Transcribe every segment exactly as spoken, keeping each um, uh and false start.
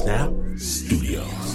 Snap Studios.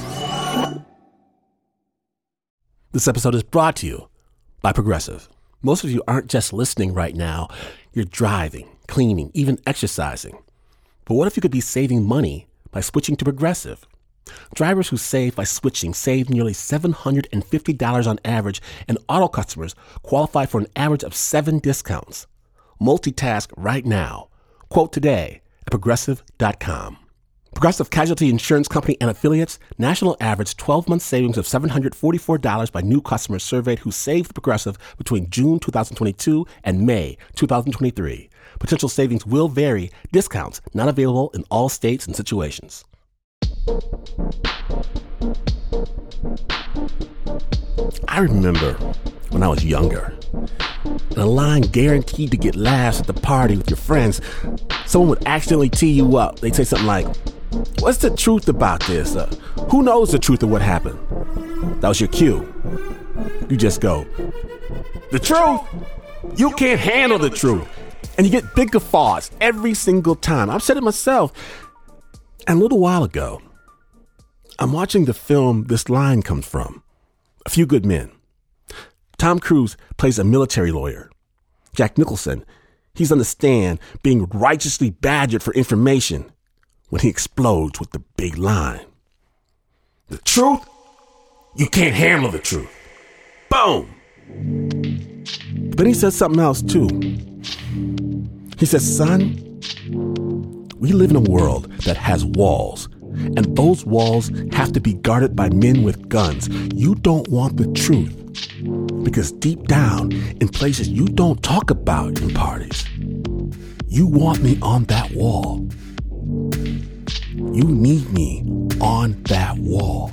This episode is brought to you by Progressive. Most of you aren't just listening right now. You're driving, cleaning, even exercising. But what if you could be saving money by switching to Progressive? Drivers who save by switching save nearly seven hundred fifty dollars on average, and auto customers qualify for an average of seven discounts. Multitask right now. Quote today at progressive dot com. Progressive Casualty Insurance Company and Affiliates, national average twelve-month savings of seven hundred forty-four dollars by new customers surveyed who saved Progressive between June twenty twenty-two and May twenty twenty-three. Potential savings will vary. Discounts not available in all states and situations. I remember when I was younger, in a line guaranteed to get laughs at the party with your friends, someone would accidentally tee you up. They'd say something like, "What's the truth about this? Uh, who knows the truth of what happened?" That was your cue. You just go, "The truth? You can't handle the truth." And you get big guffaws every single time. I've said it myself. And a little while ago, I'm watching the film this line comes from, A Few Good Men. Tom Cruise plays a military lawyer. Jack Nicholson, he's on the stand being righteously badgered for information when he explodes with the big line. "The truth? You can't handle the truth." Boom! Then he says something else too. He says, "Son, we live in a world that has walls, and those walls have to be guarded by men with guns. You don't want the truth, because deep down in places you don't talk about in parties, you want me on that wall. You need me on that wall."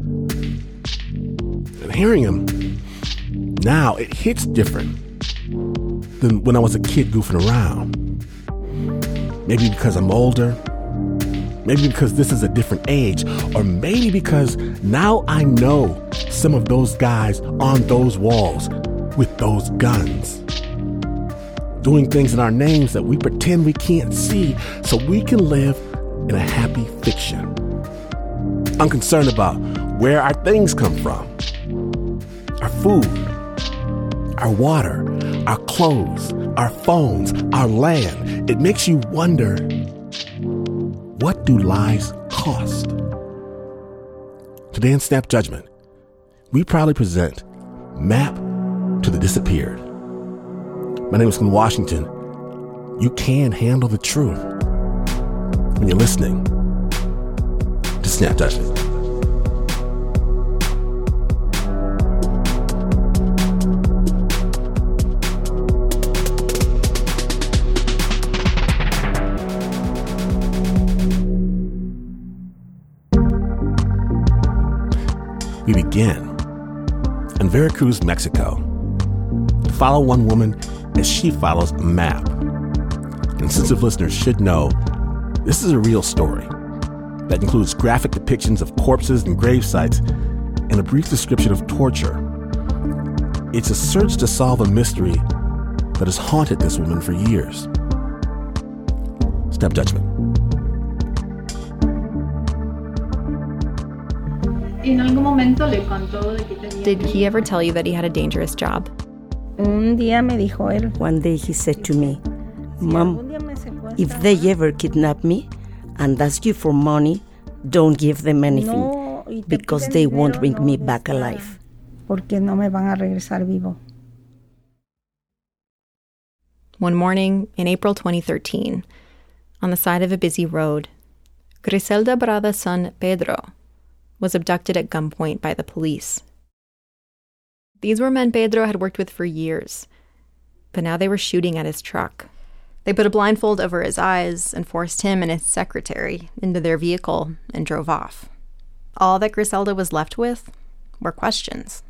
And hearing him now, it hits different than when I was a kid goofing around. Maybe because I'm older, maybe because this is a different age, or maybe because now I know some of those guys on those walls with those guns, doing things in our names that we pretend we can't see so we can live in a happy fiction. I'm concerned about where our things come from, our food, our water, our clothes, our phones, our land. It makes you wonder, what do lies cost? Today in Snap Judgment, we proudly present Map to the Disappeared. My name is Ken Washington. You can handle the truth when you're listening to Snap Judgment. We begin in Veracruz, Mexico. Follow one woman as she follows a map. And sensitive listeners should know, this is a real story that includes graphic depictions of corpses and grave sites and a brief description of torture. It's a search to solve a mystery that has haunted this woman for years. Snap Judgment. Did he ever tell you that he had a dangerous job? One day he said to me, "Mom, if they ever kidnap me and ask you for money, don't give them anything, because they won't bring me back alive." One morning in April twenty thirteen, on the side of a busy road, Griselda Brada's son, Pedro, was abducted at gunpoint by the police. These were men Pedro had worked with for years, but now they were shooting at his truck. They put a blindfold over his eyes and forced him and his secretary into their vehicle and drove off. All that Griselda was left with were questions.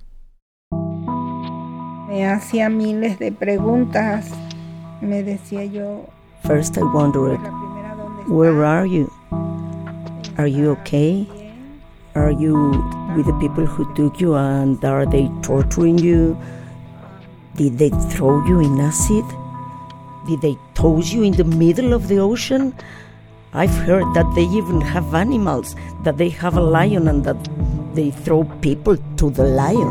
First I wondered, where are you? Are you okay? Are you with the people who took you, and are they torturing you? Did they throw you in acid? Did they toss you in the middle of the ocean? I've heard that they even have animals, that they have a lion and that they throw people to the lion.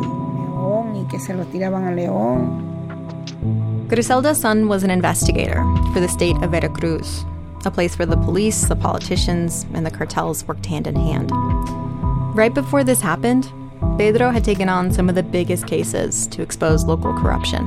Griselda's son was an investigator for the state of Veracruz, a place where the police, the politicians, and the cartels worked hand in hand. Right before this happened, Pedro had taken on some of the biggest cases to expose local corruption.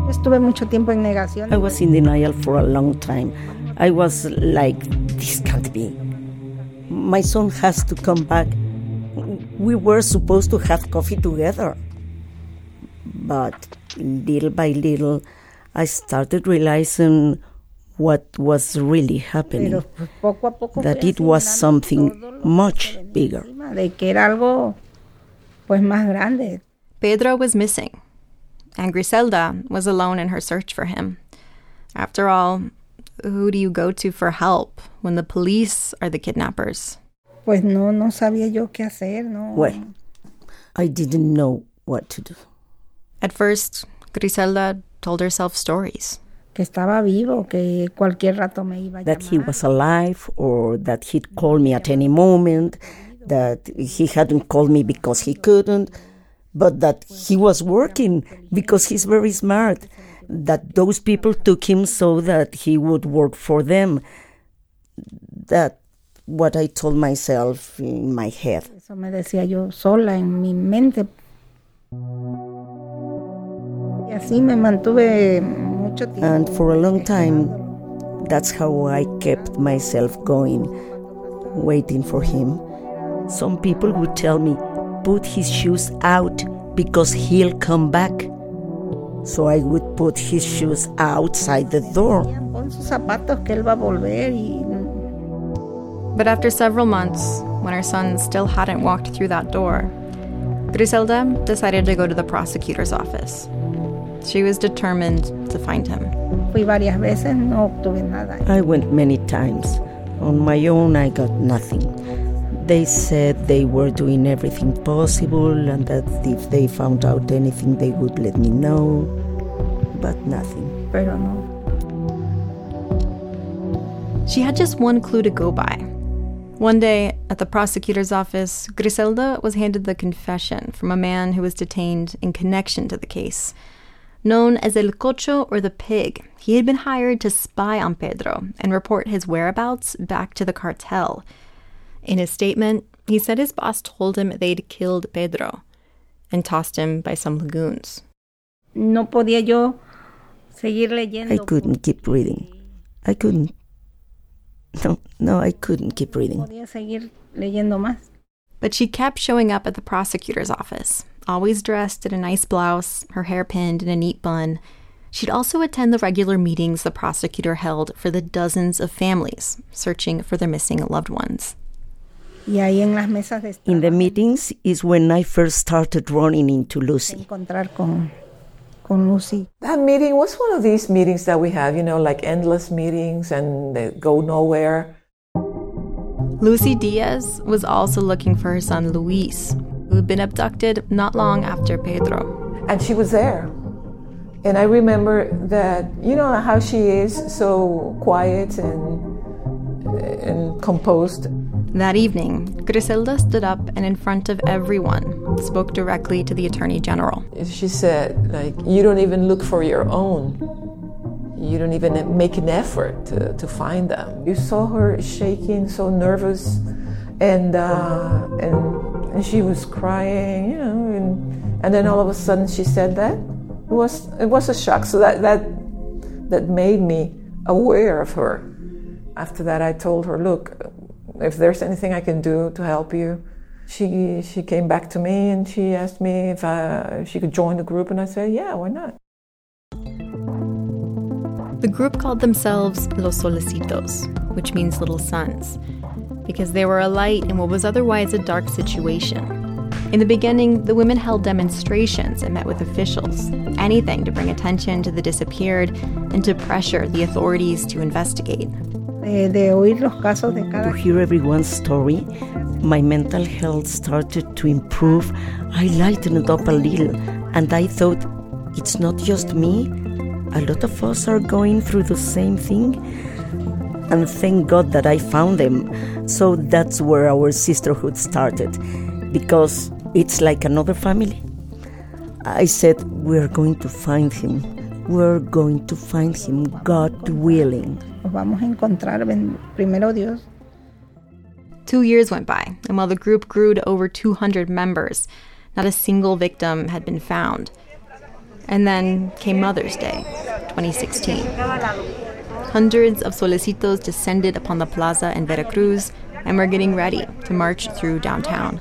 I was in denial for a long time. I was like, this can't be. My son has to come back. We were supposed to have coffee together. But little by little, I started realizing what was really happening, that it was something much bigger. Pedro was missing, and Griselda was alone in her search for him. After all, who do you go to for help when the police are the kidnappers? Well, I didn't know what to do. At first, Griselda told herself stories. That he was alive, or that he'd call me at any moment, that he hadn't called me because he couldn't, but that he was working because he's very smart, that those people took him so that he would work for them. That's what I told myself in my head. And for a long time, that's how I kept myself going, waiting for him. Some people would tell me, put his shoes out because he'll come back. So I would put his shoes outside the door. But after several months, when her son still hadn't walked through that door, Griselda decided to go to the prosecutor's office. She was determined to find him. I went many times. On my own, I got nothing. They said they were doing everything possible and that if they found out anything, they would let me know. But nothing. Pero no. She had just one clue to go by. One day, at the prosecutor's office, Griselda was handed the confession from a man who was detained in connection to the case. Known as El Cocho, or the Pig, he had been hired to spy on Pedro and report his whereabouts back to the cartel. In his statement, he said his boss told him they'd killed Pedro and tossed him by some lagoons. No podía yo seguir leyendo. I couldn't keep reading. I couldn't. No, no, I couldn't keep reading. Podía seguir leyendo más. But she kept showing up at the prosecutor's office, always dressed in a nice blouse, her hair pinned in a neat bun. She'd also attend the regular meetings the prosecutor held for the dozens of families searching for their missing loved ones. In the meetings is when I first started running into Lucy. That meeting was one of these meetings that we have, you know, like endless meetings and they go nowhere. Lucy Diaz was also looking for her son Luis, who had been abducted not long after Pedro. And she was there. And I remember that, you know how she is, so quiet and, and composed. That evening, Griselda stood up and in front of everyone spoke directly to the Attorney General. She said, like, you don't even look for your own. You don't even make an effort to, to find them. You saw her shaking, so nervous, and uh, and, and she was crying, you know, and, and then all of a sudden she said that. It was it was a shock. So that that that made me aware of her. After that, I told her, look, if there's anything I can do to help you. She she came back to me and she asked me if, I, if she could join the group, and I said, yeah, why not? The group called themselves Los Solecitos, which means little sons, because they were a light in what was otherwise a dark situation. In the beginning, the women held demonstrations and met with officials, anything to bring attention to the disappeared and to pressure the authorities to investigate. To hear everyone's story, my mental health started to improve. I lightened up a little, and I thought, it's not just me. A lot of us are going through the same thing. And thank God that I found them. So that's where our sisterhood started, because it's like another family. I said, we're going to find him. We're going to find him, God willing. Nos vamos a encontrar, primero Dios. Two years went by, and while the group grew to over two hundred members, not a single victim had been found. And then came Mother's Day, twenty sixteen. Hundreds of solecitos descended upon the plaza in Veracruz and were getting ready to march through downtown.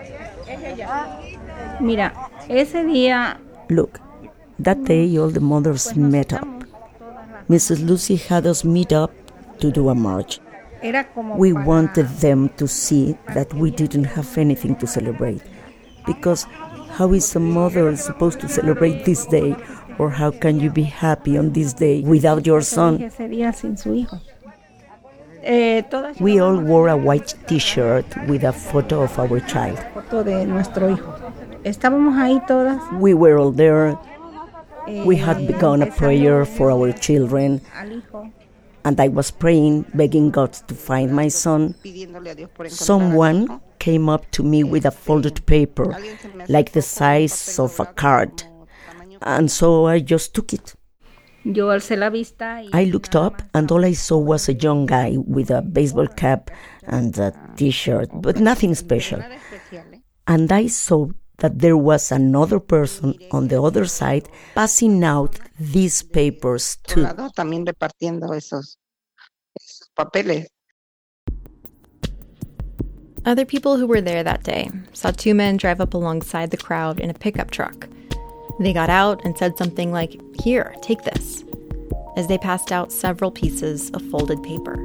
Mira, ese día... Look, that day all the mothers met up. Missus Lucy had us meet up to do a march. We wanted them to see that we didn't have anything to celebrate. Because how is a mother supposed to celebrate this day? Or how can you be happy on this day without your son? We all wore a white t-shirt with a photo of our child. We were all there. We had begun a prayer for our children. And I was praying, begging God to find my son. Someone came up to me with a folded paper, like the size of a card. And so I just took it. I looked up, and all I saw was a young guy with a baseball cap and a t-shirt, but nothing special. And I saw that there was another person on the other side passing out these papers too. Other people who were there that day saw two men drive up alongside the crowd in a pickup truck. They got out and said something like, "Here, take this," as they passed out several pieces of folded paper.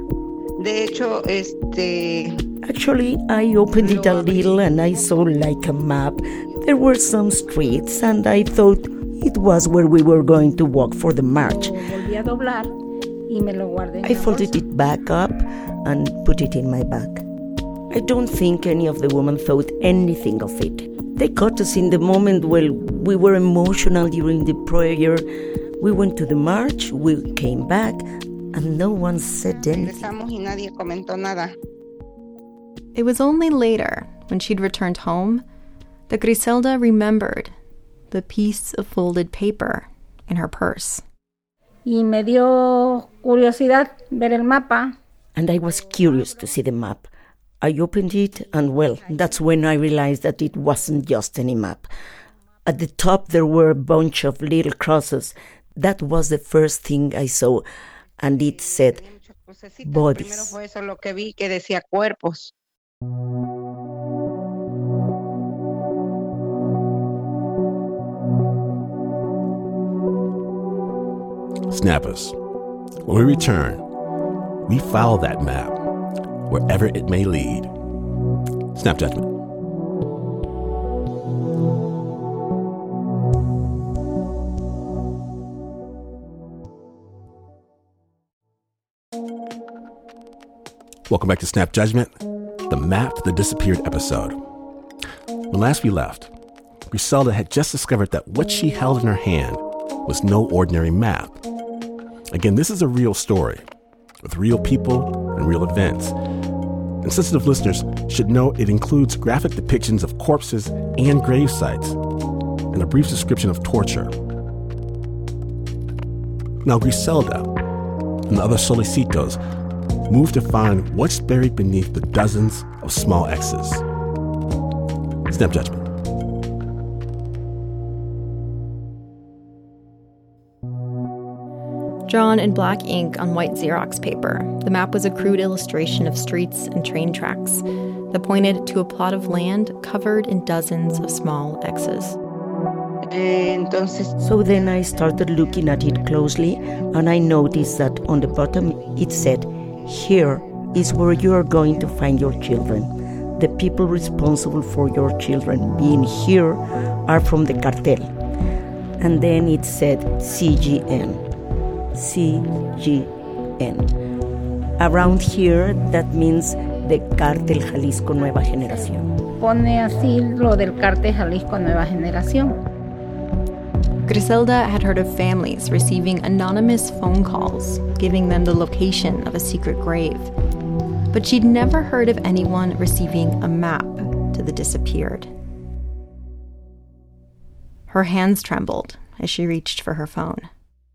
Actually, I opened it a little and I saw like a map. There were some streets and I thought it was where we were going to walk for the march. I folded it back up and put it in my bag. I don't think any of the women thought anything of it. They caught us in the moment where we were emotional during the prayer. We went to the march, we came back, and no one said anything. It was only later, when she'd returned home, that Griselda remembered the piece of folded paper in her purse. Y me dio curiosidad ver el mapa. And I was curious to see the map. I opened it, and well, that's when I realized that it wasn't just any map. At the top there were a bunch of little crosses. That was the first thing I saw, and it said bodies. Snappers, when we return, we follow that map, wherever it may lead. Snap Judgment. Welcome back to Snap Judgment, the Map to the Disappeared episode. When last we left, Griselda had just discovered that what she held in her hand was no ordinary map. Again, this is a real story, with real people and real events. And sensitive listeners should know it includes graphic depictions of corpses and grave sites, and a brief description of torture. Now Griselda and the other solicitos moved to find what's buried beneath the dozens of small X's. Snap Judgment. Drawn in black ink on white Xerox paper, the map was a crude illustration of streets and train tracks that pointed to a plot of land covered in dozens of small X's. So then I started looking at it closely, and I noticed that on the bottom it said, "Here is where you are going to find your children. The people responsible for your children being here are from the cartel." And then it said C G N. C G N. Around here, that means the Cártel Jalisco Nueva Generación. Pone así lo del Cártel Jalisco Nueva Generación. Griselda had heard of families receiving anonymous phone calls, giving them the location of a secret grave. But she'd never heard of anyone receiving a map to the disappeared. Her hands trembled as she reached for her phone.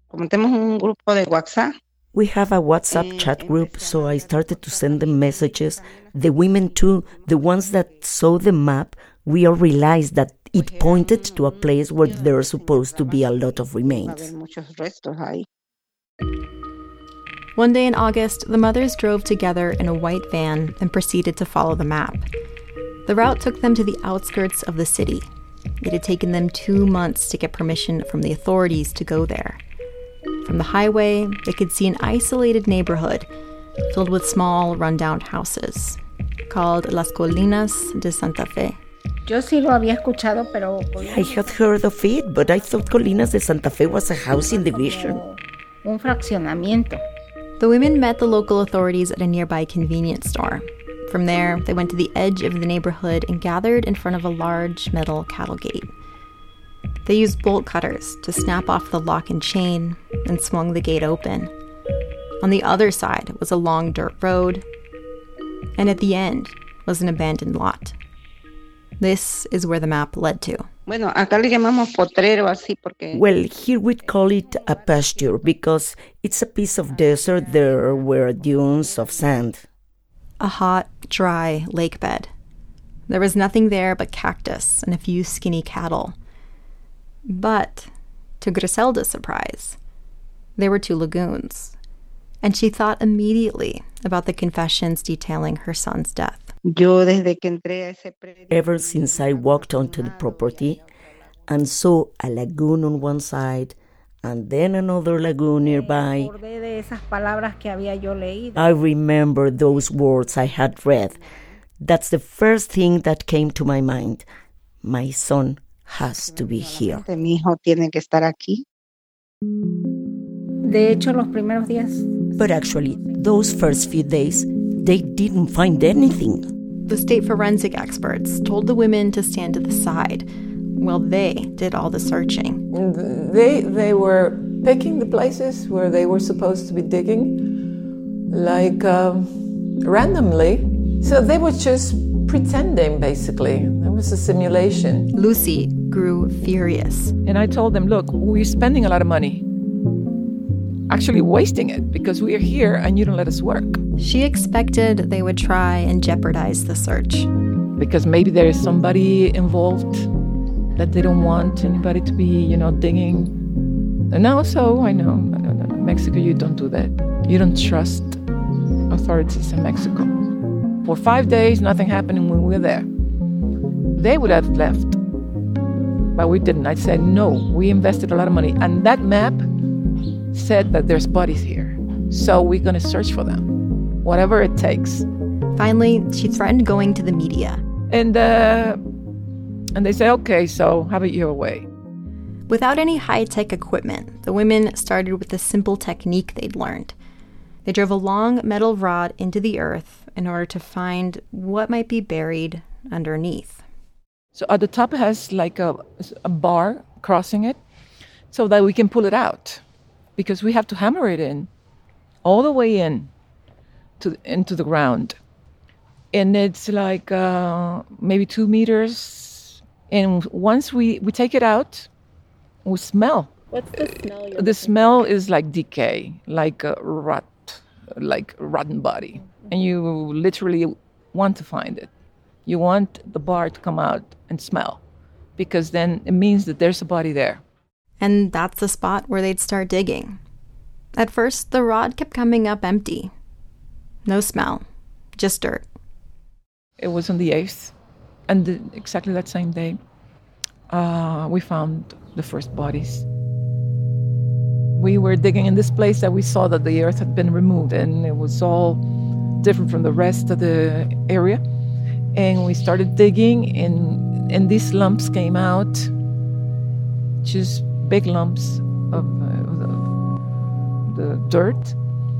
We have a WhatsApp chat group, so I started to send them messages. The women too, the ones that saw the map, we all realized that it pointed to a place where there are supposed to be a lot of remains. One day in August, the mothers drove together in a white van and proceeded to follow the map. The route took them to the outskirts of the city. It had taken them two months to get permission from the authorities to go there. From the highway, they could see an isolated neighborhood filled with small, rundown houses called Las Colinas de Santa Fe. Yo sí lo había escuchado, pero I had heard of it, but I thought Colinas de Santa Fe was a housing division. Un fraccionamiento. The women met the local authorities at a nearby convenience store. From there, they went to the edge of the neighborhood and gathered in front of a large metal cattle gate. They used bolt cutters to snap off the lock and chain and swung the gate open. On the other side was a long dirt road, and at the end was an abandoned lot. This is where the map led to. Well, here we'd call it a pasture because it's a piece of desert. There were dunes of sand. A hot, dry lake bed. There was nothing there but cactus and a few skinny cattle. But, to Griselda's surprise, there were two lagoons. And she thought immediately about the confessions detailing her son's death. Ever since I walked onto the property and saw a lagoon on one side and then another lagoon nearby, I remember those words I had read. That's the first thing that came to my mind. My son has to be here. But actually, those first few days, they didn't find anything. The state forensic experts told the women to stand to the side while they did all the searching. They, they were picking the places where they were supposed to be digging, like um, randomly. So they were just pretending, basically. It was a simulation. Lucy grew furious. And I told them, look, we're spending a lot of money, actually wasting it, because we are here and you don't let us work. She expected they would try and jeopardize the search. Because maybe there is somebody involved that they don't want anybody to be, you know, digging. And also, I know, in Mexico, you don't do that. You don't trust authorities in Mexico. For five days, nothing happened when we were there. They would have left, but we didn't. I said, no, we invested a lot of money. And that map said that there's bodies here. So we're going to search for them, whatever it takes. Finally, she threatened going to the media. And uh, and they say, okay, so have it your way. Without any high-tech equipment, the women started with a simple technique they'd learned. They drove a long metal rod into the earth in order to find what might be buried underneath. So at the top it has like a, a bar crossing it so that we can pull it out, because we have to hammer it in all the way in to into the ground. And it's like uh, maybe two meters. And once we, we take it out, we smell. What's the smell? The smell is like decay, like a rot, like a rotten body. And you literally want to find it. You want the bar to come out and smell, because then it means that there's a body there. And that's the spot where they'd start digging. At first, the rod kept coming up empty. No smell, just dirt. It was on the eighth, and the, exactly that same day, uh, we found the first bodies. We were digging in this place that we saw that the earth had been removed, and it was all different from the rest of the area. And we started digging, and, and these lumps came out, just big lumps of, uh, of the dirt.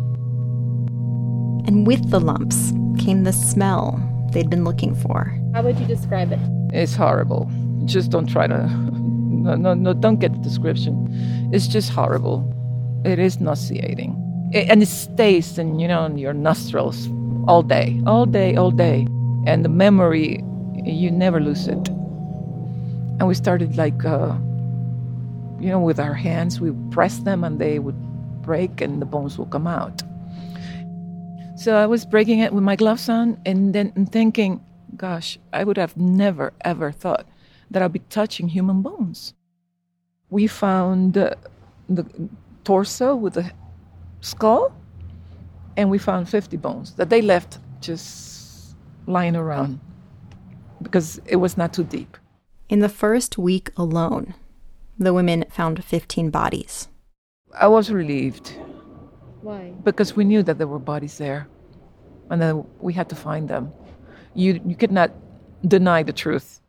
And with the lumps came the smell they'd been looking for. How would you describe it? It's horrible. Just don't try to No, no, no, don't get the description. It's just horrible. It is nauseating. It, and it stays in, you know, in your nostrils all day, all day, all day. And the memory, you never lose it. And we started like, uh, you know, with our hands, we pressed them and they would break and the bones will come out. So I was breaking it with my gloves on and then thinking, gosh, I would have never, ever thought that I'd be touching human bones. We found uh, the torso with the skull, and we found fifty bones that they left just lying around because it was not too deep. In the first week alone, the women found fifteen bodies. I was relieved. Why? Because we knew that there were bodies there, and then we had to find them. You you could not deny the truth.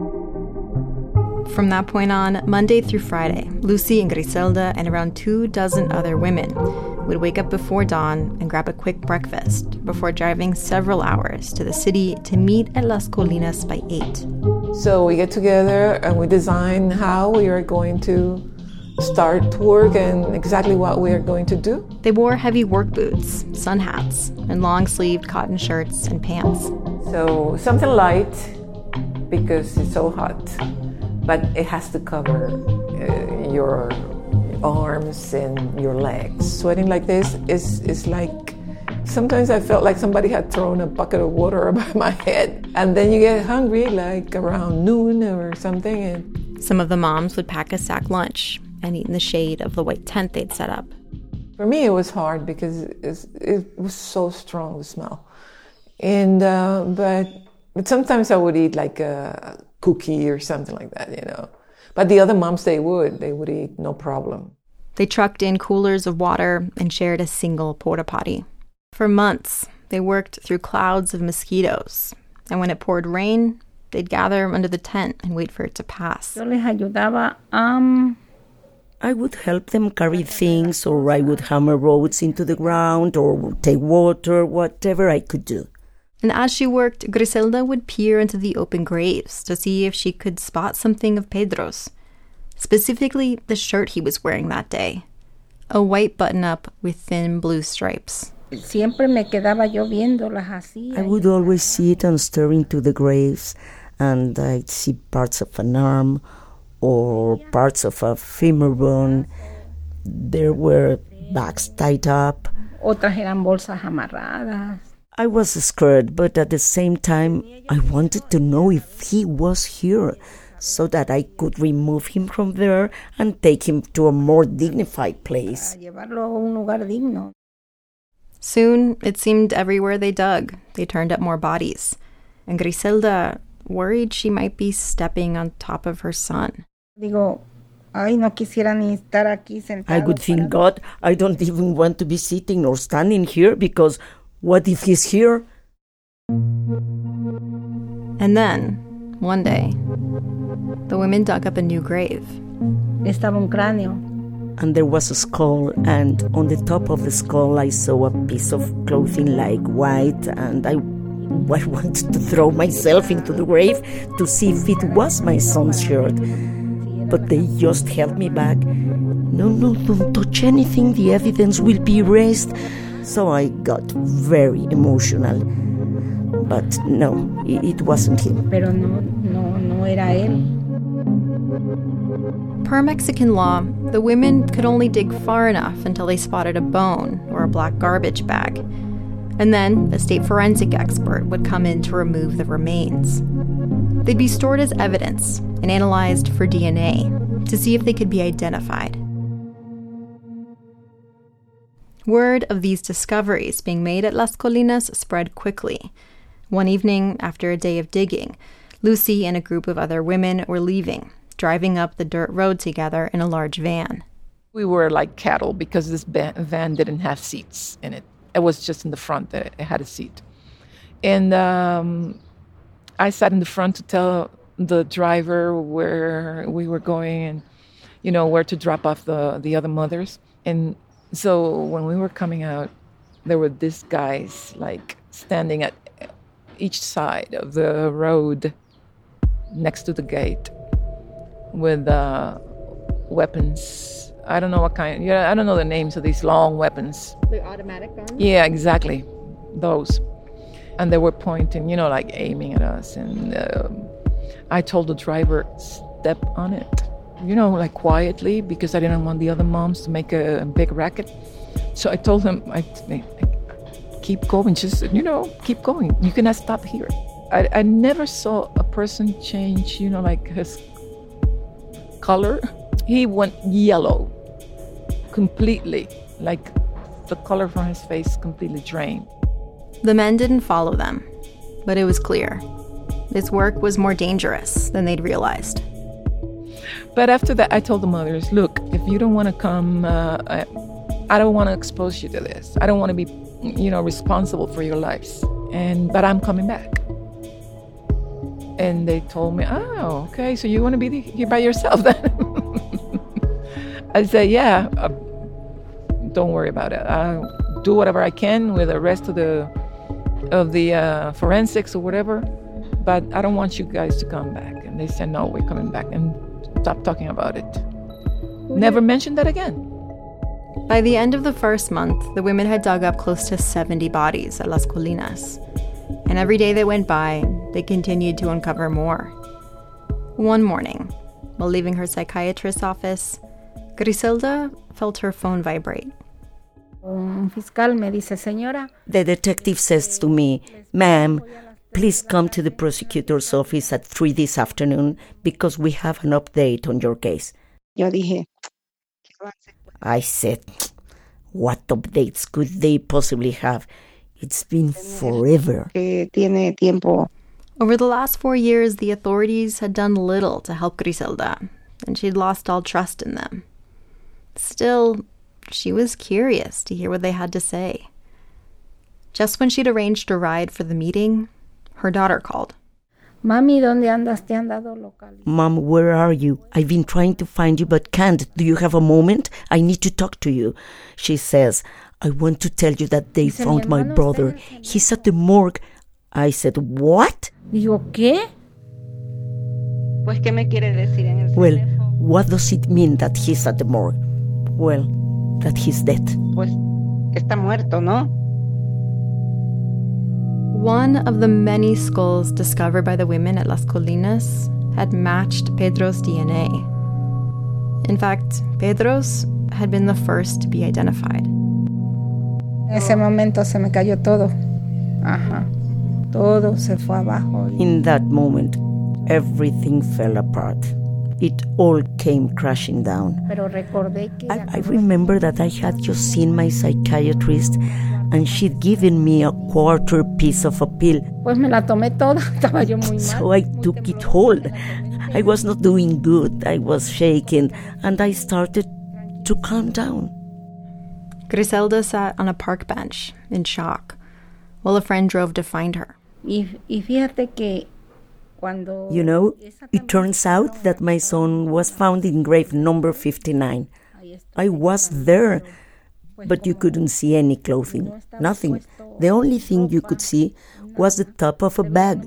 From that point on, Monday through Friday, Lucy and Griselda and around two dozen other women would wake up before dawn and grab a quick breakfast before driving several hours to the city to meet at Las Colinas by eight. So we get together and we design how we are going to start to work and exactly what we are going to do. They wore heavy work boots, sun hats, and long-sleeved cotton shirts and pants. So something light because it's so hot, but it has to cover uh, your arms and your legs. Sweating like this is, is like, sometimes I felt like somebody had thrown a bucket of water above my head. And then you get hungry like around noon or something. And some of the moms would pack a sack lunch and eat in the shade of the white tent they'd set up. For me, it was hard because it, it was so strong, the smell. And uh, but, but sometimes I would eat like a cookie or something like that, you know. But the other moms, they would. They would eat, no problem. They trucked in coolers of water and shared a single porta potty. For months, they worked through clouds of mosquitoes. And when it poured rain, they'd gather under the tent and wait for it to pass. Yo les ayudaba, um... I would help them carry things, or I would hammer roads into the ground, or take water, whatever I could do. And as she worked, Griselda would peer into the open graves to see if she could spot something of Pedro's. Specifically, the shirt he was wearing that day. A white button-up with thin blue stripes. Siempre me quedaba yo viéndolas así. I would always sit and stare into the graves, and I'd see parts of an arm or parts of a femur bone. There were bags tied up. Otras eran bolsas amarradas. I was scared, but at the same time, I wanted to know if he was here, so that I could remove him from there and take him to a more dignified place. Llevarlo a un lugar digno. Soon, it seemed everywhere they dug, they turned up more bodies. And Griselda worried she might be stepping on top of her son. Digo, ay, no quisiera ni estar aquí sentado. I would think, God, I don't even want to be sitting or standing here, because what if he's here? And then, one day, the women dug up a new grave. Estaba un cráneo. And there was a skull, and on the top of the skull I saw a piece of clothing like white, and I, I wanted to throw myself into the grave to see if it was my son's shirt. But they just held me back. No, no, don't touch anything, the evidence will be erased. So I got very emotional. But no, it, it wasn't him. Pero no, no, no era él. Per Mexican law, the women could only dig far enough until they spotted a bone or a black garbage bag. And then a state forensic expert would come in to remove the remains. They'd be stored as evidence and analyzed for D N A to see if they could be identified. Word of these discoveries being made at Las Colinas spread quickly. One evening, after a day of digging, Lucy and a group of other women were leaving, driving up the dirt road together in a large van. We were like cattle because this van didn't have seats in it. It was just in the front that it had a seat. And um, I sat in the front to tell the driver where we were going and, you know, where to drop off the, the other mothers. And so when we were coming out, there were these guys like standing at each side of the road next to the gate. with uh, weapons. I don't know what kind. Yeah, I don't know the names of these long weapons. The automatic guns? Yeah, exactly. Those. And they were pointing, you know, like aiming at us. And uh, I told the driver, step on it. You know, like quietly, because I didn't want the other moms to make a, a big racket. So I told him, I, I, keep going, just, you know, keep going. You cannot stop here. I, I never saw a person change, you know, like his color. He went yellow completely, like the color from his face completely drained. The men didn't follow them, but it was clear. This work was more dangerous than they'd realized. But after that, I told the mothers, look, if you don't want to come, uh, I, I don't want to expose you to this. I don't want to be, you know, responsible for your lives. And but I'm coming back. And they told me, oh, okay, so you want to be here by yourself then? I said, yeah, uh, don't worry about it. I'll do whatever I can with the rest of the of the uh, forensics or whatever, but I don't want you guys to come back. And they said, no, we're coming back. And stop talking about it. Never mentioned that again. By the end of the first month, the women had dug up close to seventy bodies at Las Colinas. And every day that went by, they continued to uncover more. One morning, while leaving her psychiatrist's office, Griselda felt her phone vibrate. The detective says to me, ma'am, please come to the prosecutor's office at three this afternoon because we have an update on your case. Yo dije, I said, what updates could they possibly have? It's been forever. Tiene tiempo. Over the last four years, the authorities had done little to help Griselda, and she'd lost all trust in them. Still, she was curious to hear what they had to say. Just when she'd arranged a ride for the meeting, her daughter called. Mami, ¿dónde andas? Te han dado local. Mom, where are you? I've been trying to find you but can't. Do you have a moment? I need to talk to you. She says, I want to tell you that they found my brother. He's at the morgue. I said, what? Digo, ¿qué? Pues, ¿qué me quiere decir en el Well, what does it mean that he's at the morgue? Well, that he's dead. Pues, está muerto, ¿no? One of the many skulls discovered by the women at Las Colinas had matched Pedro's D N A. In fact, Pedro's had been the first to be identified. En ese momento se me cayó todo. Ajá. Todo se fue abajo. In that moment, everything fell apart. It all came crashing down. Pero recordé que I, I remember that I had just seen my psychiatrist and she'd given me a quarter piece of a pill. Pues me la tomé toda. Estaba yo muy mal. So I took it whole. I was not doing good. I was shaking and I started to calm down. Griselda sat on a park bench in shock while a friend drove to find her. Y, y fíjate que cuando You know, it turns out that my son was found in grave number fifty-nine. I was there, but you couldn't see any clothing, nothing. The only thing you could see was the top of a bag.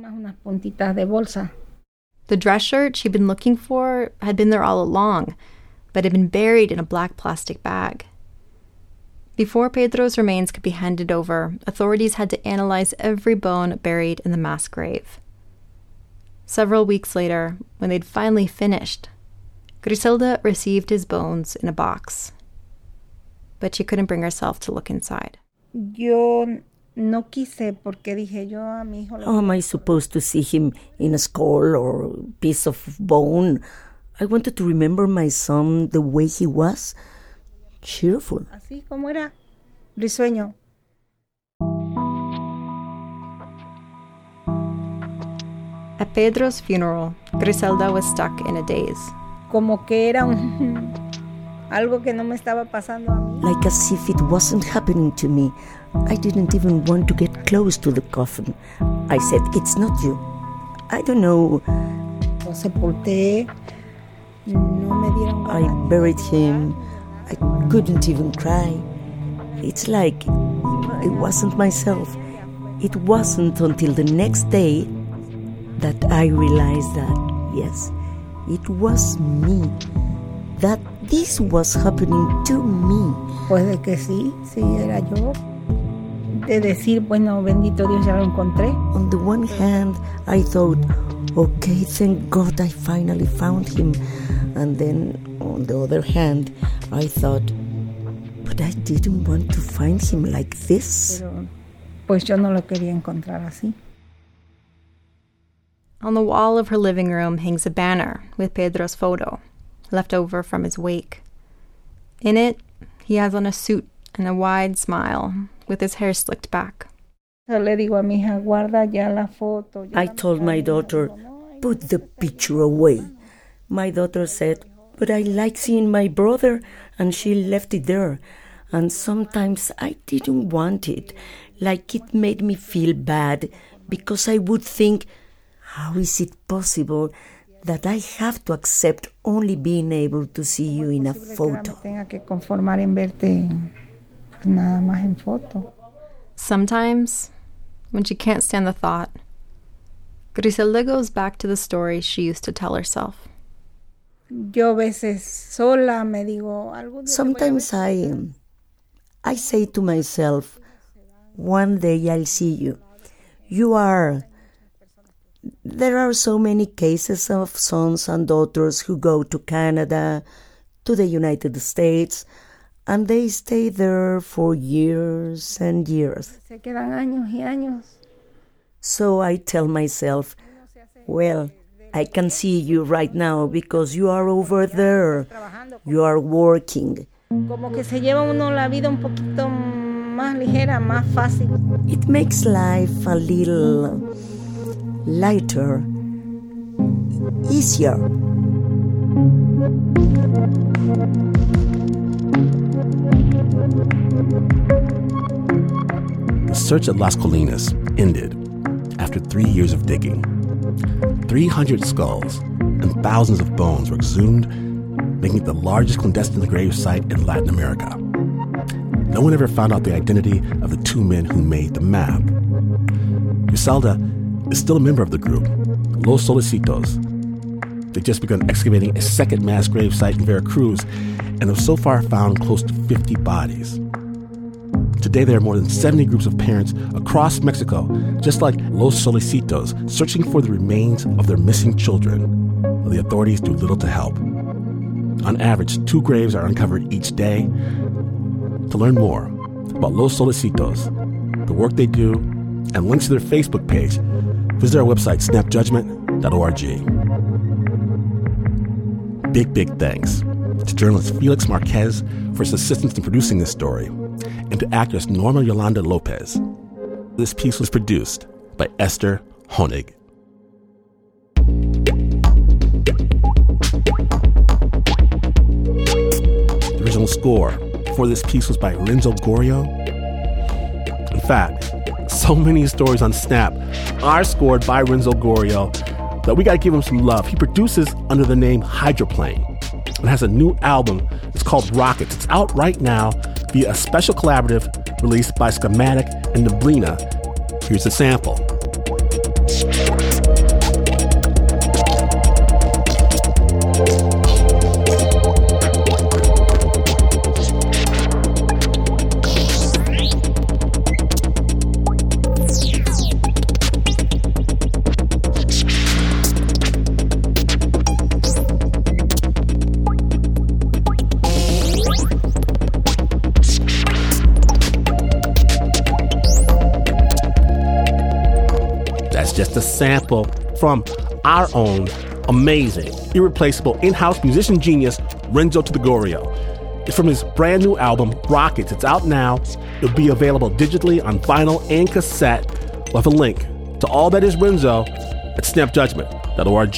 The dress shirt she'd been looking for had been there all along, but had been buried in a black plastic bag. Before Pedro's remains could be handed over, authorities had to analyze every bone buried in the mass grave. Several weeks later, when they'd finally finished, Griselda received his bones in a box. But she couldn't bring herself to look inside. Yo no quise porque dije yo a mi hijo. How am I supposed to see him in a skull or a piece of bone? I wanted to remember my son the way he was, cheerful. Así como era, risueño. At Pedro's funeral, Griselda was stuck in a daze. Como que era un, algo que no me estaba pasando a mí. Like as if it wasn't happening to me. I didn't even want to get close to the coffin. I said, it's not you. I don't know. Lo sepulté. No me dieron ganas. I buried him. I couldn't even cry. It's like it wasn't myself. It wasn't until the next day that I realized that, yes, it was me. That this was happening to me. Pues de que sí, sí era yo. De decir, bueno, bendito Dios, ya lo encontré. On the one hand, I thought, okay, thank God I finally found him. And then, on the other hand, I thought, but I didn't want to find him like this. Pero, pues yo no lo quería encontrar así. On the wall of her living room hangs a banner with Pedro's photo, left over from his wake. In it, he has on a suit and a wide smile, with his hair slicked back. I told my daughter, put the picture away. My daughter said, but I like seeing my brother, and she left it there. And sometimes I didn't want it, like it made me feel bad, because I would think, how is it possible that I have to accept only being able to see you in a photo? Sometimes, when she can't stand the thought, Griselda goes back to the stories she used to tell herself. Sometimes I, I say to myself, one day I'll see you. You are... There are so many cases of sons and daughters who go to Canada, to the United States, and they stay there for years and years. So I tell myself, well, I can see you right now because you are over there. You are working. It makes life a little lighter, easier. The search at Las Colinas ended after three years of digging. three hundred skulls and thousands of bones were exhumed, making it the largest clandestine grave site in Latin America. No one ever found out the identity of the two men who made the map. Griselda is still a member of the group, Los Solicitos. They've just begun excavating a second mass grave site in Veracruz and have so far found close to fifty bodies. Today, there are more than seventy groups of parents across Mexico, just like Los Solicitos, searching for the remains of their missing children, while the authorities do little to help. On average, two graves are uncovered each day. To learn more about Los Solicitos, the work they do, and links to their Facebook page, visit our website, snap judgment dot org. Big, big thanks to journalist Felix Marquez for his assistance in producing this story, and to actress Norma Yolanda Lopez. This piece was produced by Esther Honig. The original score for this piece was by Renzo Gorrio. In fact, so many stories on Snap are scored by Renzo Gorrio that we gotta give him some love. He produces under the name Hydroplane and has a new album. It's called Rockets. It's out right now via a special collaborative released by Schematic and Neblina. Here's a sample. Just a sample from our own amazing, irreplaceable in-house musician genius, Renzo Gorrio. It's from his brand new album, Rockets. It's out now. It'll be available digitally on vinyl and cassette. We'll have a link to all that is Renzo at snap judgment dot org.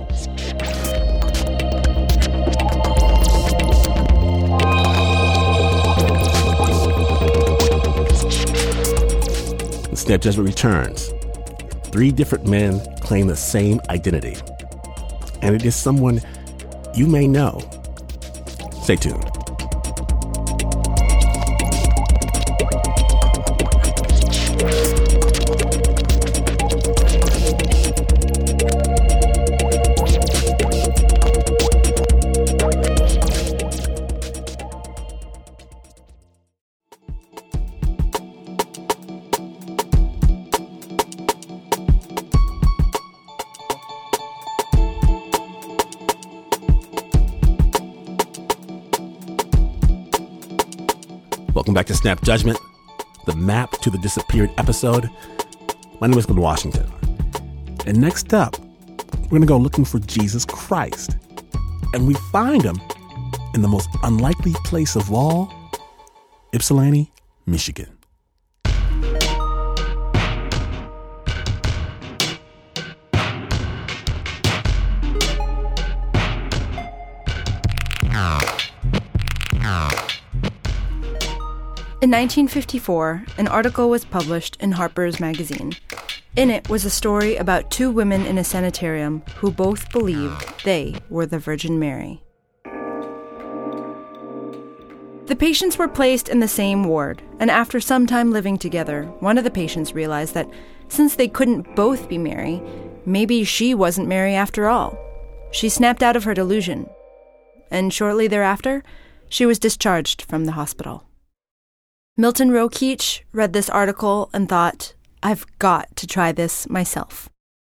When Snap Judgment returns, three different men claim the same identity. And it is someone you may know. Stay tuned. Welcome back to Snap Judgment, the map to the disappeared episode. My name is Glenn Washington. And next up, we're going to go looking for Jesus Christ. And we find him in the most unlikely place of all, Ypsilanti, Michigan. In nineteen fifty-four, an article was published in Harper's Magazine. In it was a story about two women in a sanitarium who both believed they were the Virgin Mary. The patients were placed in the same ward, and after some time living together, one of the patients realized that since they couldn't both be Mary, maybe she wasn't Mary after all. She snapped out of her delusion, and shortly thereafter, she was discharged from the hospital. Milton Rokeach read this article and thought, I've got to try this myself.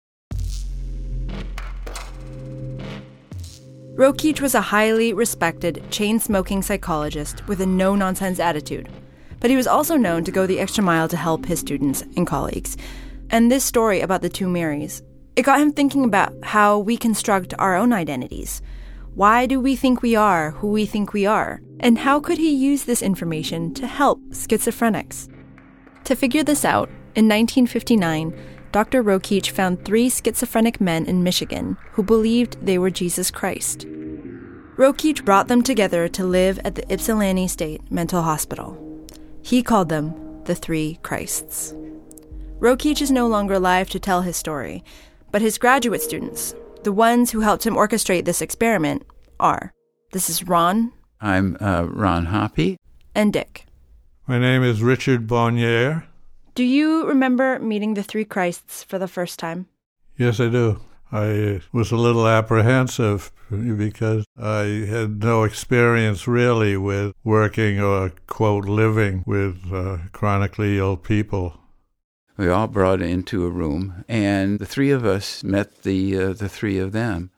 Rokeach was a highly respected, chain-smoking psychologist with a no-nonsense attitude, but he was also known to go the extra mile to help his students and colleagues. And this story about the two Marys, it got him thinking about how we construct our own identities. Why do we think we are who we think we are? And how could he use this information to help schizophrenics? To figure this out, in nineteen fifty-nine, Doctor Rokeach found three schizophrenic men in Michigan who believed they were Jesus Christ. Rokeach brought them together to live at the Ypsilanti State Mental Hospital. He called them the Three Christs. Rokeach is no longer alive to tell his story, but his graduate students, the ones who helped him orchestrate this experiment, are. This is Ron. I'm uh, Ron Hoppe. And Dick. My name is Richard Bonnier. Do you remember meeting the Three Christs for the first time? Yes, I do. I was a little apprehensive because I had no experience really with working or, quote, living with uh, chronically ill people. We all brought into a room, and the three of us met the uh, the three of them.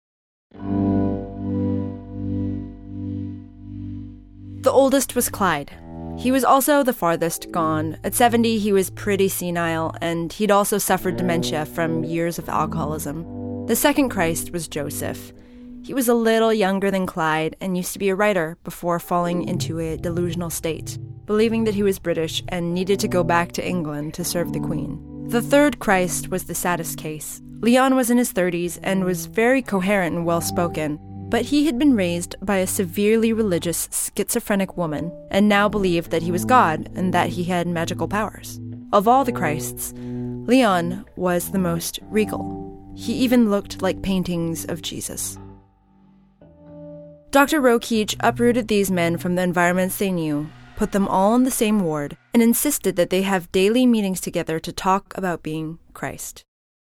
The oldest was Clyde. He was also the farthest gone. At seventy, he was pretty senile, and he'd also suffered dementia from years of alcoholism. The second Christ was Joseph. He was a little younger than Clyde and used to be a writer before falling into a delusional state, believing that he was British and needed to go back to England to serve the Queen. The third Christ was the saddest case. Leon was in his thirties and was very coherent and well-spoken, but he had been raised by a severely religious schizophrenic woman and now believed that he was God and that he had magical powers. Of all the Christs, Leon was the most regal. He even looked like paintings of Jesus. Doctor Rokeach uprooted these men from the environments they knew, put them all in the same ward, and insisted that they have daily meetings together to talk about being Christ.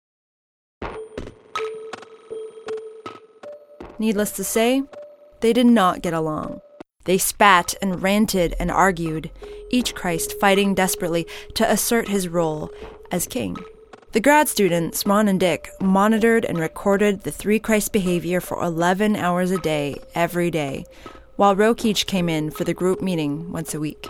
Needless to say, they did not get along. They spat and ranted and argued, each Christ fighting desperately to assert his role as king. The grad students, Ron and Dick, monitored and recorded the Three Christ behavior for eleven hours a day, every day, while Rokeach came in for the group meeting once a week.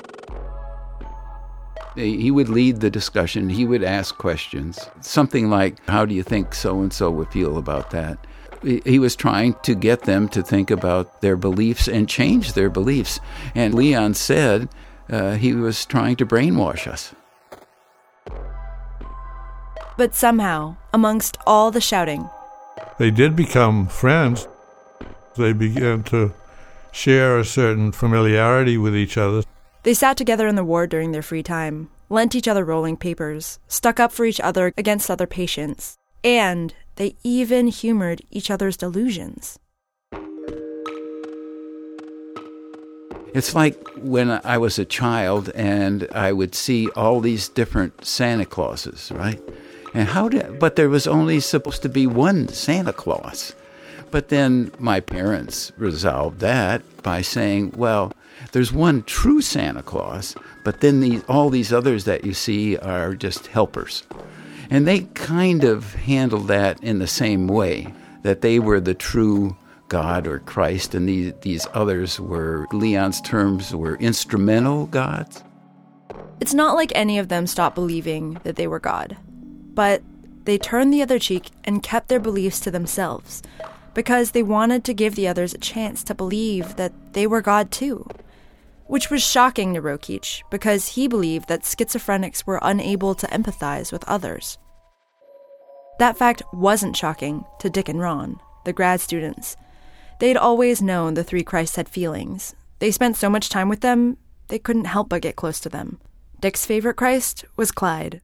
He would lead the discussion. He would ask questions, something like, how do you think so-and-so would feel about that? He was trying to get them to think about their beliefs and change their beliefs. And Leon said uh, he was trying to brainwash us. But somehow, amongst all the shouting, they did become friends. They began to share a certain familiarity with each other. They sat together in the ward during their free time, lent each other rolling papers, stuck up for each other against other patients, and they even humored each other's delusions. It's like when I was a child and I would see all these different Santa Clauses, right? And how did, but there was only supposed to be one Santa Claus. But then my parents resolved that by saying, well, there's one true Santa Claus, but then these, all these others that you see are just helpers. And they kind of handled that in the same way, that they were the true God or Christ, and these, these others were, Leon's terms were instrumental gods. It's not like any of them stopped believing that they were God, but they turned the other cheek and kept their beliefs to themselves because they wanted to give the others a chance to believe that they were God too, which was shocking to Rokeach because he believed that schizophrenics were unable to empathize with others. That fact wasn't shocking to Dick and Ron, the grad students. They'd always known the three Christs had feelings. They spent so much time with them, they couldn't help but get close to them. Dick's favorite Christ was Clyde.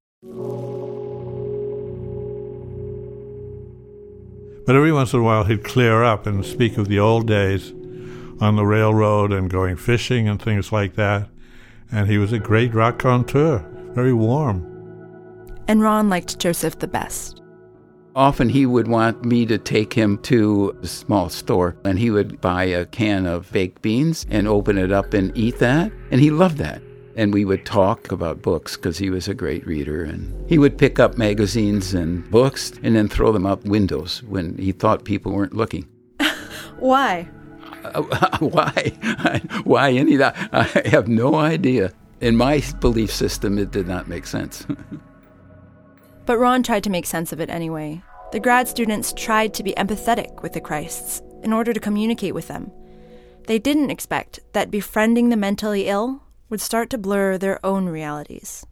But every once in a while he'd clear up and speak of the old days on the railroad and going fishing and things like that. And he was a great raconteur, very warm. And Ron liked Joseph the best. Often he would want me to take him to a small store, and he would buy a can of baked beans and open it up and eat that. And he loved that. And we would talk about books because he was a great reader. And he would pick up magazines and books and then throw them out windows when he thought people weren't looking. Why? Uh, why? Why any of that? I have no idea. In my belief system, it did not make sense. But Ron tried to make sense of it anyway. The grad students tried to be empathetic with the Christs in order to communicate with them. They didn't expect that befriending the mentally ill would start to blur their own realities.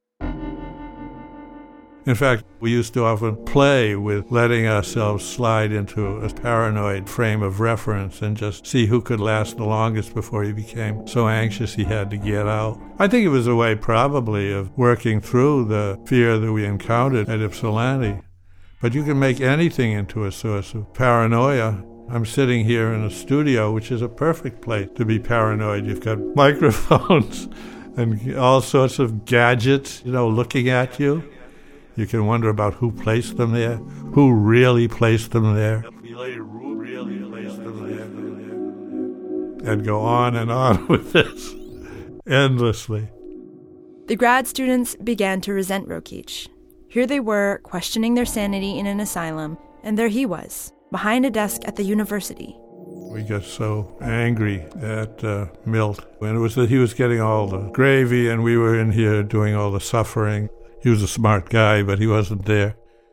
In fact, we used to often play with letting ourselves slide into a paranoid frame of reference and just see who could last the longest before he became so anxious he had to get out. I think it was a way probably of working through the fear that we encountered at Ypsilanti. But you can make anything into a source of paranoia. I'm sitting here in a studio, which is a perfect place to be paranoid. You've got microphones and all sorts of gadgets, you know, looking at you. You can wonder about who placed them there, who really placed them there, really placed them there, and go on and on with this endlessly. The grad students began to resent Rokeach. Here they were, questioning their sanity in an asylum, and there he was, behind a desk at the university. We got so angry at uh, Milt, and it was that he was getting all the gravy, and we were in here doing all the suffering. He was a smart guy, but he wasn't there.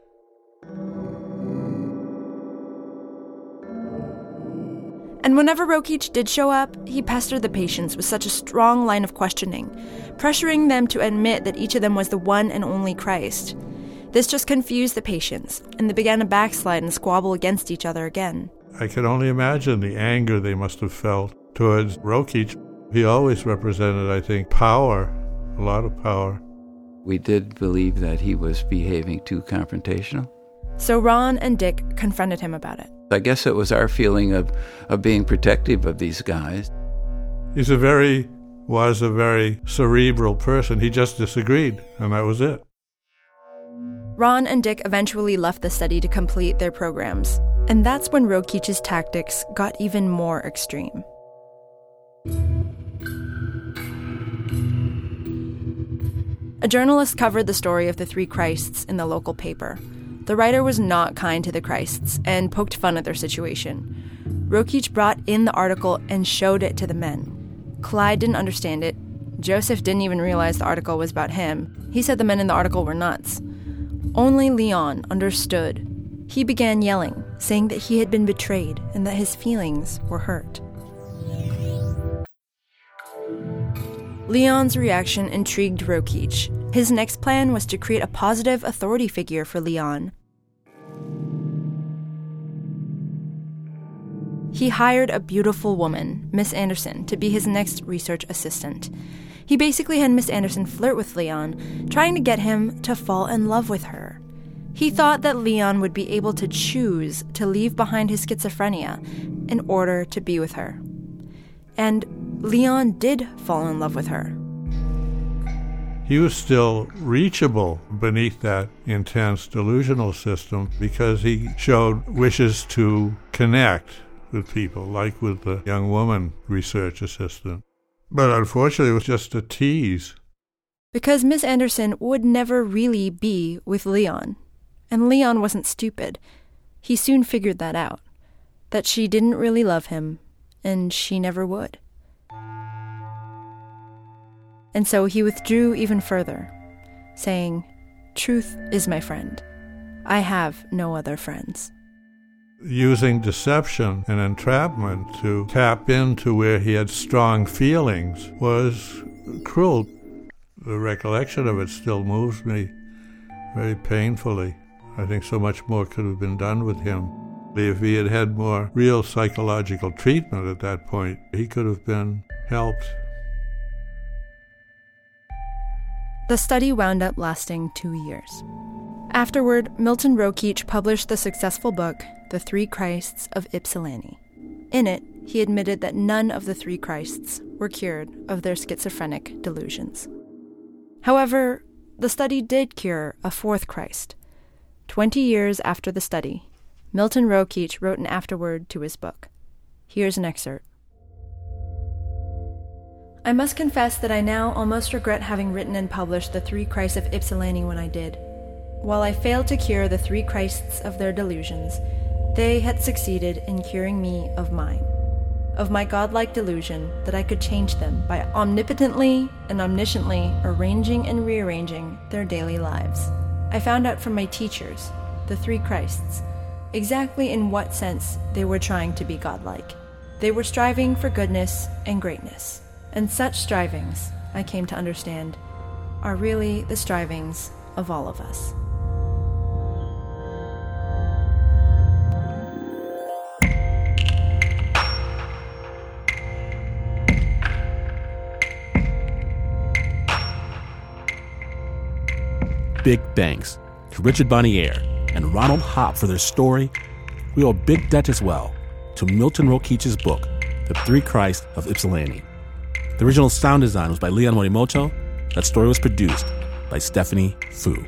And whenever Rokeach did show up, he pestered the patients with such a strong line of questioning, pressuring them to admit that each of them was the one and only Christ. This just confused the patients, and they began to backslide and squabble against each other again. I can only imagine the anger they must have felt towards Rokeach. He always represented, I think, power, a lot of power. We did believe that he was behaving too confrontational. So Ron and Dick confronted him about it. I guess it was our feeling of, of being protective of these guys. He's a very, was a very cerebral person. He just disagreed, and that was it. Ron and Dick eventually left the study to complete their programs, and that's when Rokeach's tactics got even more extreme. A journalist covered the story of the three Christs in the local paper. The writer was not kind to the Christs and poked fun at their situation. Rokeach brought in the article and showed it to the men. Clyde didn't understand it. Joseph didn't even realize the article was about him. He said the men in the article were nuts. Only Leon understood. He began yelling, saying that he had been betrayed and that his feelings were hurt. Leon's reaction intrigued Rokeach. His next plan was to create a positive authority figure for Leon. He hired a beautiful woman, Miss Anderson, to be his next research assistant. He basically had Miss Anderson flirt with Leon, trying to get him to fall in love with her. He thought that Leon would be able to choose to leave behind his schizophrenia in order to be with her. And Leon did fall in love with her. He was still reachable beneath that intense delusional system because he showed wishes to connect with people, like with the young woman research assistant. But unfortunately, it was just a tease. Because Miss Anderson would never really be with Leon. And Leon wasn't stupid. He soon figured that out. that she didn't really love him, and she never would. And so he withdrew even further, saying, "Truth is my friend. I have no other friends." Using deception and entrapment to tap into where he had strong feelings was cruel. The recollection of it still moves me very painfully. I think so much more could have been done with him. If he had had more real psychological treatment at that point, he could have been helped. The study wound up lasting two years. Afterward, Milton Rokeach published the successful book, The Three Christs of Ypsilanti. In it, he admitted that none of the three Christs were cured of their schizophrenic delusions. However, the study did cure a fourth Christ. Twenty years after the study, Milton Rokeach wrote an afterword to his book. Here's an excerpt. "I must confess that I now almost regret having written and published The Three Christs of Ypsilanti when I did. While I failed to cure the three Christs of their delusions, they had succeeded in curing me of mine, of my godlike delusion that I could change them by omnipotently and omnisciently arranging and rearranging their daily lives. I found out from my teachers, the three Christs, exactly in what sense they were trying to be godlike. They were striving for goodness and greatness, and such strivings, I came to understand, are really the strivings of all of us." Big thanks to Richard Bonnier and Ronald Hopp for their story. We owe a big debt as well to Milton Rokeach's book, The Three Christs of Ypsilanti. The original sound design was by Leon Morimoto. That story was produced by Stephanie Fu.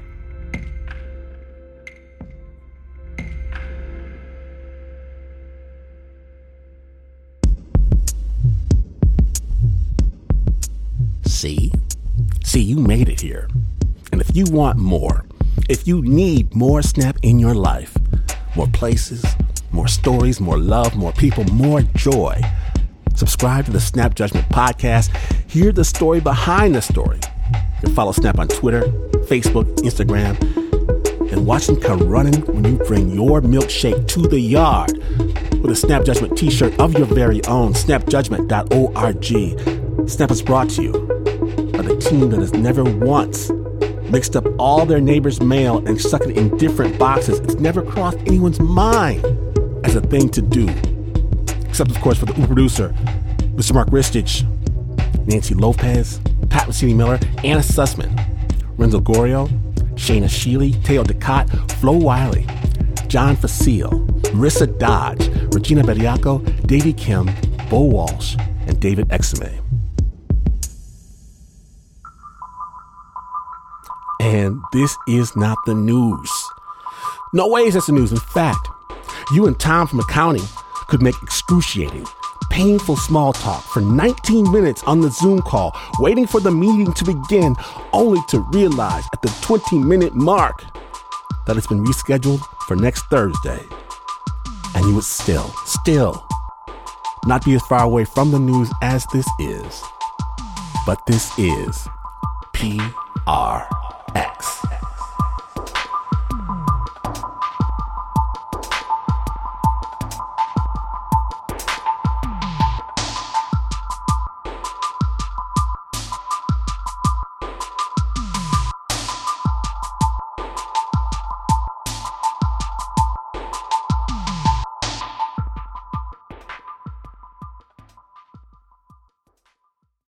See? See, you made it here. And if you want more, if you need more Snap in your life, more places, more stories, more love, more people, more joy, subscribe to the Snap Judgment Podcast. Hear the story behind the story. You can follow Snap on Twitter, Facebook, Instagram, and watch them come running when you bring your milkshake to the yard with a Snap Judgment t-shirt of your very own, snap judgment dot org. Snap is brought to you by the team that has never once mixed up all their neighbors' mail and stuck it in different boxes. It's never crossed anyone's mind as a thing to do. Except, of course, for the producer, Mister Mark Ristich, Nancy Lopez, Pat Messini-Miller, Anna Sussman, Renzo Gorio, Shayna Sheely, Teo Ducat, Flo Wiley, John Facile, Marissa Dodge, Regina Bediaco, Davey Kim, Bo Walsh, and David Exame. And this is not the news. No way is this the news. In fact, you and Tom from accounting could make excruciating, painful small talk for nineteen minutes on the Zoom call, waiting for the meeting to begin, only to realize at the twenty-minute mark that it's been rescheduled for next Thursday. And you would still, still not be as far away from the news as this is. But this is P R X.